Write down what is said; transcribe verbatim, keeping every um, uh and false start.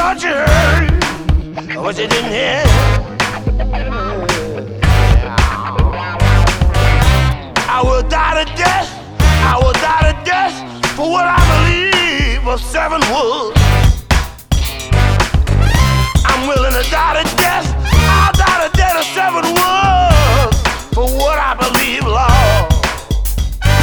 what you heard, what you didn't hear. I will die to death, I will die to death for what I believe of seven wolves.